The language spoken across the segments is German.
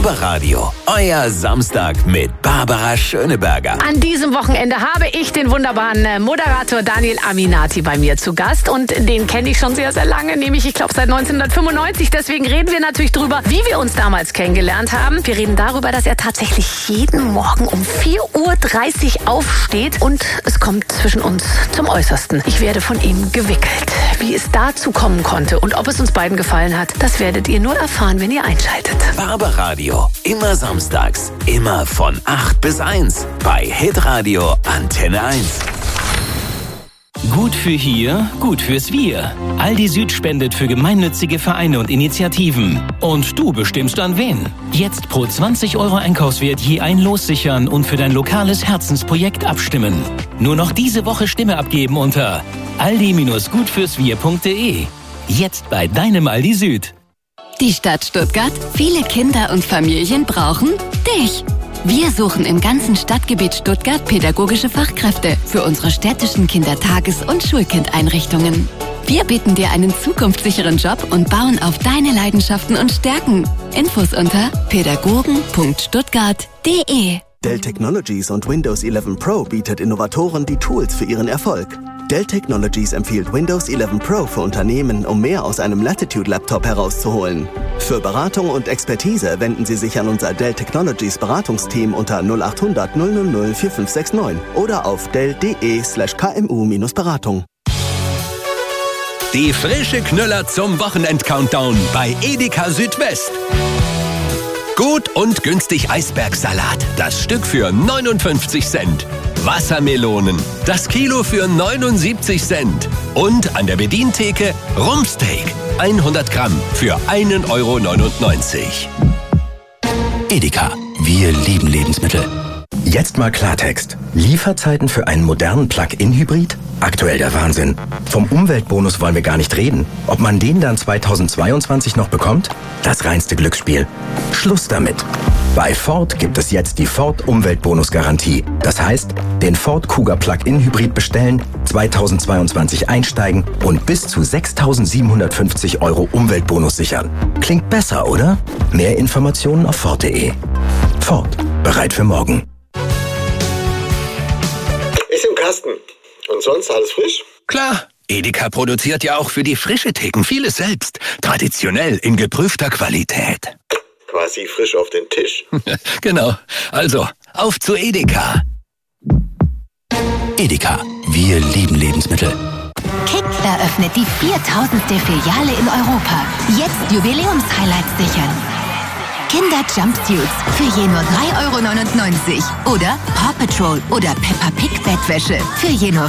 Barbaradio, euer Samstag mit Barbara Schöneberger. An diesem Wochenende habe ich den wunderbaren Moderator Daniel Aminati bei mir zu Gast. Und den kenne ich schon sehr, sehr lange, nämlich ich glaube seit 1995. Deswegen reden wir natürlich darüber, wie wir uns damals kennengelernt haben. Wir reden darüber, dass er tatsächlich jeden Morgen um 4:30 Uhr aufsteht. Und es kommt zwischen uns zum Äußersten. Ich werde von ihm gewickelt. Wie es dazu kommen konnte und ob es uns beiden gefallen hat, das werdet ihr nur erfahren, wenn ihr einschaltet. Barbaradio, immer samstags, immer von 8 bis 1 bei Hitradio Antenne 1. Gut für hier, gut fürs Wir. Aldi Süd spendet für gemeinnützige Vereine und Initiativen. Und du bestimmst an wen. Jetzt pro 20 € Einkaufswert je ein Los sichern und für dein lokales Herzensprojekt abstimmen. Nur noch diese Woche Stimme abgeben unter aldi-gutfürswir.de. Jetzt bei deinem Aldi Süd. Die Stadt Stuttgart, viele Kinder und Familien brauchen dich. Wir suchen im ganzen Stadtgebiet Stuttgart pädagogische Fachkräfte für unsere städtischen Kindertages- und Schulkindeinrichtungen. Wir bieten dir einen zukunftssicheren Job und bauen auf deine Leidenschaften und Stärken. Infos unter pädagogen.stuttgart.de. Dell Technologies und Windows 11 Pro bietet Innovatoren die Tools für ihren Erfolg. Dell Technologies empfiehlt Windows 11 Pro für Unternehmen, um mehr aus einem Latitude-Laptop herauszuholen. Für Beratung und Expertise wenden Sie sich an unser Dell Technologies Beratungsteam unter 0800 000 4569 oder auf dell.de/kmu-beratung. Die frische Knüller zum Wochenend-Countdown bei Edeka Südwest. Gut und günstig Eisbergsalat. Das Stück für 59 Cent. Wassermelonen. Das Kilo für 79 Cent. Und an der Bedientheke Rumpsteak. 100 Gramm für 1,99 €. Edeka. Wir lieben Lebensmittel. Jetzt mal Klartext. Lieferzeiten für einen modernen Plug-in-Hybrid? Aktuell der Wahnsinn. Vom Umweltbonus wollen wir gar nicht reden. Ob man den dann 2022 noch bekommt? Das reinste Glücksspiel. Schluss damit. Bei Ford gibt es jetzt die Ford Umweltbonus-Garantie. Das heißt, den Ford Kuga Plug-in-Hybrid bestellen, 2022 einsteigen und bis zu 6.750 € Umweltbonus sichern. Klingt besser, oder? Mehr Informationen auf Ford.de. Ford. Bereit für morgen. Ist im Kasten. Und sonst alles frisch? Klar. Edeka produziert ja auch für die frische Theken vieles selbst. Traditionell in geprüfter Qualität. Quasi frisch auf den Tisch. Genau. Also, auf zu Edeka. Edeka. Wir lieben Lebensmittel. Kick eröffnet die 4000. Filiale in Europa. Jetzt Jubiläumshighlights sichern. Kinder-Jumpsuits für je nur 3,99 € oder Paw Patrol oder Peppa Pig Bettwäsche für je nur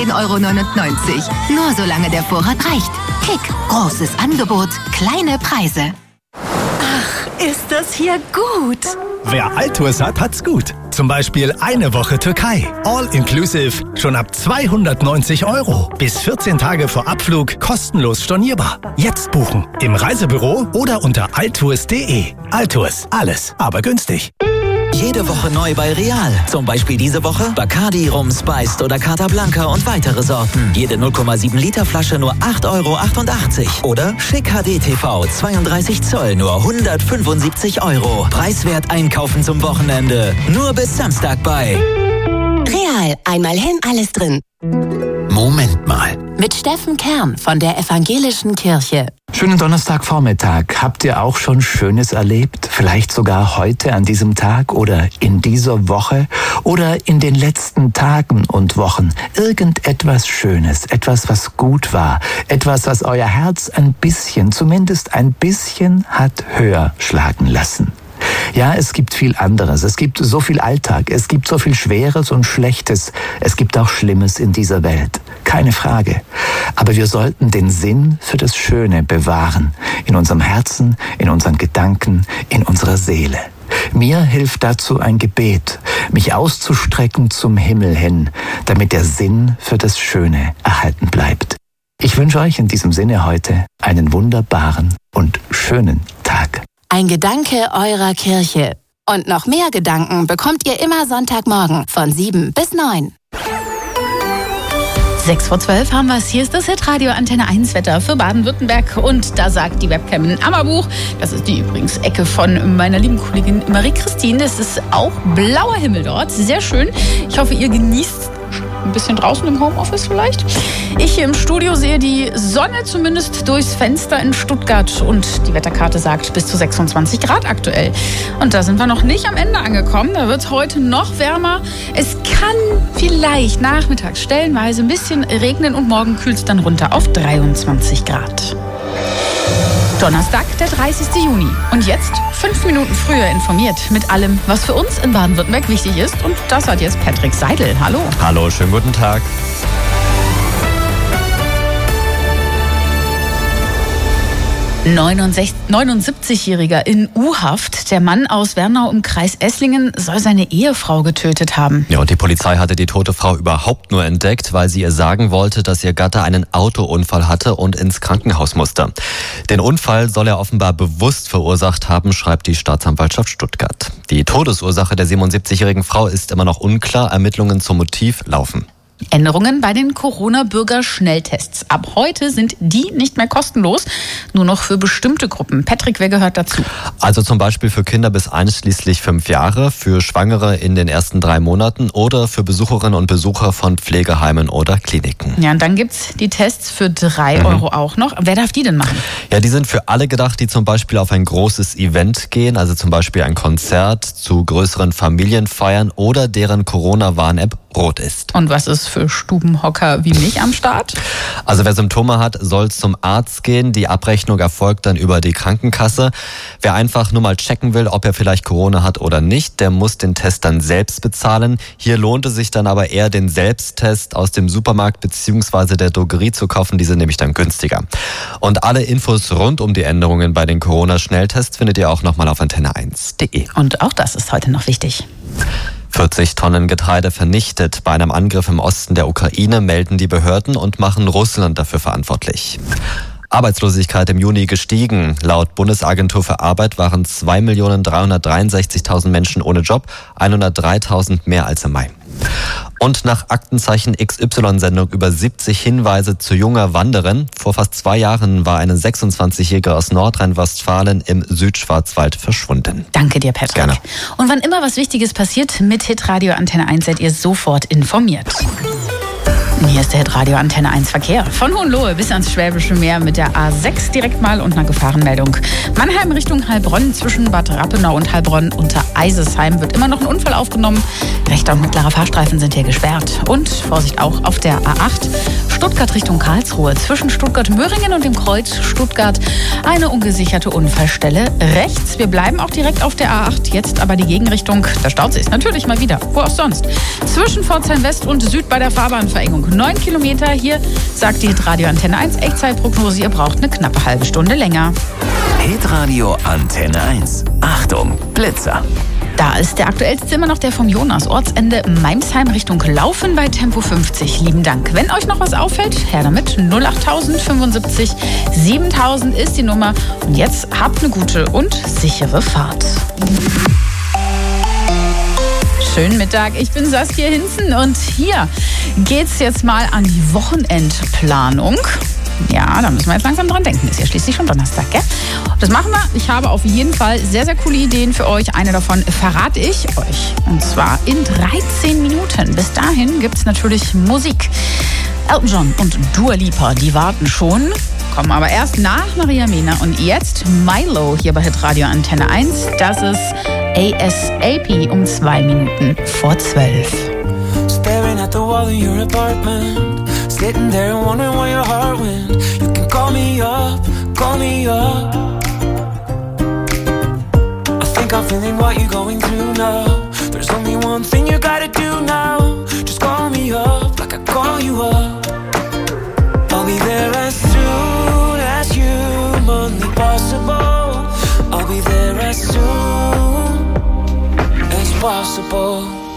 14,99 €. Nur solange der Vorrat reicht. Kick, großes Angebot, kleine Preise. Ach, ist das hier gut. Wer Altours hat, hat's gut. Zum Beispiel eine Woche Türkei. All inclusive. Schon ab 290 €. Bis 14 Tage vor Abflug kostenlos stornierbar. Jetzt buchen. Im Reisebüro oder unter altours.de. Altours. Alles, aber günstig. Jede Woche neu bei Real. Zum Beispiel diese Woche Bacardi, Rum, Spiced oder Carta Blanca und weitere Sorten. Jede 0,7 Liter Flasche nur 8,88 € Oder Schick HD TV 32 Zoll nur 175 €. Preiswert einkaufen zum Wochenende. Nur bis Samstag bei Real. Einmal hin, alles drin. Moment mal. Mit Steffen Kern von der Evangelischen Kirche. Schönen Donnerstagvormittag. Habt ihr auch schon Schönes erlebt? Vielleicht sogar heute an diesem Tag oder in dieser Woche oder in den letzten Tagen und Wochen. Irgendetwas Schönes, etwas, was gut war, etwas, was euer Herz ein bisschen, zumindest ein bisschen hat höher schlagen lassen. Ja, es gibt viel anderes. Es gibt so viel Alltag. Es gibt so viel Schweres und Schlechtes. Es gibt auch Schlimmes in dieser Welt. Keine Frage. Aber wir sollten den Sinn für das Schöne bewahren. In unserem Herzen, in unseren Gedanken, in unserer Seele. Mir hilft dazu ein Gebet, mich auszustrecken zum Himmel hin, damit der Sinn für das Schöne erhalten bleibt. Ich wünsche euch in diesem Sinne heute einen wunderbaren und schönen Tag. Ein Gedanke eurer Kirche. Und noch mehr Gedanken bekommt ihr immer Sonntagmorgen von 7 bis 9. 6:12 haben wir es. Hier ist das Hitradio Antenne 1 Wetter für Baden-Württemberg. Und da sagt die Webcam in Ammerbuch, das ist die übrigens Ecke von meiner lieben Kollegin Marie-Christine. Es ist auch blauer Himmel dort. Sehr schön. Ich hoffe, ihr genießt ein bisschen draußen im Homeoffice vielleicht. Ich hier im Studio sehe die Sonne zumindest durchs Fenster in Stuttgart und die Wetterkarte sagt bis zu 26 Grad aktuell. Und da sind wir noch nicht am Ende angekommen. Da wird es heute noch wärmer. Es kann vielleicht nachmittags stellenweise ein bisschen regnen und morgen kühlt es dann runter auf 23 Grad. Donnerstag, der 30. Juni. Und jetzt 5 Minuten früher informiert mit allem, was für uns in Baden-Württemberg wichtig ist. Und das hat jetzt Patrick Seidel. Hallo. Hallo, schönen guten Tag. Ein 79-Jähriger in U-Haft. Der Mann aus Wernau im Kreis Esslingen soll seine Ehefrau getötet haben. Ja, und die Polizei hatte die tote Frau überhaupt nur entdeckt, weil sie ihr sagen wollte, dass ihr Gatte einen Autounfall hatte und ins Krankenhaus musste. Den Unfall soll er offenbar bewusst verursacht haben, schreibt die Staatsanwaltschaft Stuttgart. Die Todesursache der 77-jährigen Frau ist immer noch unklar. Ermittlungen zum Motiv laufen. Änderungen bei den Corona-Bürger-Schnelltests. Ab heute sind die nicht mehr kostenlos, nur noch für bestimmte Gruppen. Patrick, wer gehört dazu? Also zum Beispiel für Kinder bis einschließlich 5 Jahre, für Schwangere in den ersten 3 Monaten oder für Besucherinnen und Besucher von Pflegeheimen oder Kliniken. Ja, und dann gibt's die Tests für 3 Euro auch noch. Wer darf die denn machen? Ja, die sind für alle gedacht, die zum Beispiel auf ein großes Event gehen, also zum Beispiel ein Konzert, zu größeren Familienfeiern oder deren Corona-Warn-App rot ist. Und was ist für Stubenhocker wie mich am Start? Also wer Symptome hat, soll zum Arzt gehen. Die Abrechnung erfolgt dann über die Krankenkasse. Wer einfach nur mal checken will, ob er vielleicht Corona hat oder nicht, der muss den Test dann selbst bezahlen. Hier lohnt es sich dann aber eher, den Selbsttest aus dem Supermarkt bzw. der Drogerie zu kaufen. Die sind nämlich dann günstiger. Und alle Infos rund um die Änderungen bei den Corona-Schnelltests findet ihr auch nochmal auf antenne1.de. Und auch das ist heute noch wichtig. 40 Tonnen Getreide vernichtet bei einem Angriff im Osten der Ukraine, melden die Behörden und machen Russland dafür verantwortlich. Arbeitslosigkeit im Juni gestiegen. Laut Bundesagentur für Arbeit waren 2.363.000 Menschen ohne Job, 103.000 mehr als im Mai. Und nach Aktenzeichen XY-Sendung über 70 Hinweise zu junger Wanderin. Vor fast 2 Jahren war eine 26-Jährige aus Nordrhein-Westfalen im Südschwarzwald verschwunden. Danke dir, Patrick. Gerne. Und wann immer was Wichtiges passiert, mit Hitradio Antenne 1 seid ihr sofort informiert. Hier ist der Hitradio Antenne 1 Verkehr. Von Hohenlohe bis ans Schwäbische Meer mit der A6 direkt mal und einer Gefahrenmeldung. Mannheim Richtung Heilbronn zwischen Bad Rappenau und Heilbronn unter Eisesheim wird immer noch ein Unfall aufgenommen. Rechter und mittlerer Fahrstreifen sind hier gesperrt. Und Vorsicht auch auf der A8 Stuttgart Richtung Karlsruhe zwischen Stuttgart-Möhringen und dem Kreuz Stuttgart eine ungesicherte Unfallstelle rechts. Wir bleiben auch direkt auf der A8, jetzt aber die Gegenrichtung. Der Stausee ist natürlich mal wieder, wo auch sonst. Zwischen Pforzheim West und Süd bei der Fahrbahnverengung 9 Kilometer. Hier sagt die Hitradio Antenne 1 Echtzeitprognose, ihr braucht eine knappe halbe Stunde länger. Hitradio Antenne 1. Achtung, Blitzer. Da ist der aktuellste immer noch der vom Jonas. Ortsende Meimsheim Richtung Laufen bei Tempo 50. Lieben Dank. Wenn euch noch was auffällt, her damit. 08000 75 7000 ist die Nummer. Und jetzt habt eine gute und sichere Fahrt. Schönen Mittag, ich bin Saskia Hinzen und hier geht's jetzt mal an die Wochenendplanung. Ja, da müssen wir jetzt langsam dran denken. Ist ja schließlich schon Donnerstag, gell? Das machen wir. Ich habe auf jeden Fall sehr, sehr coole Ideen für euch. Eine davon verrate ich euch. Und zwar in 13 Minuten. Bis dahin gibt's natürlich Musik. Elton John und Dua Lipa, die warten schon. Kommen aber erst nach Maria Mena. Und jetzt Milo hier bei Hitradio Antenne 1. Das ist ASAP um 2 Minuten vor 12. Staring at the wall in your apartment. Sitting there and wondering where your heart went. You can call me up, call me up. I think I'm feeling what you're going through now. There's only one thing you gotta do now. Just call me up like I call you up. I'll be there as soon as humanly possible. I'll be there as soon as possible.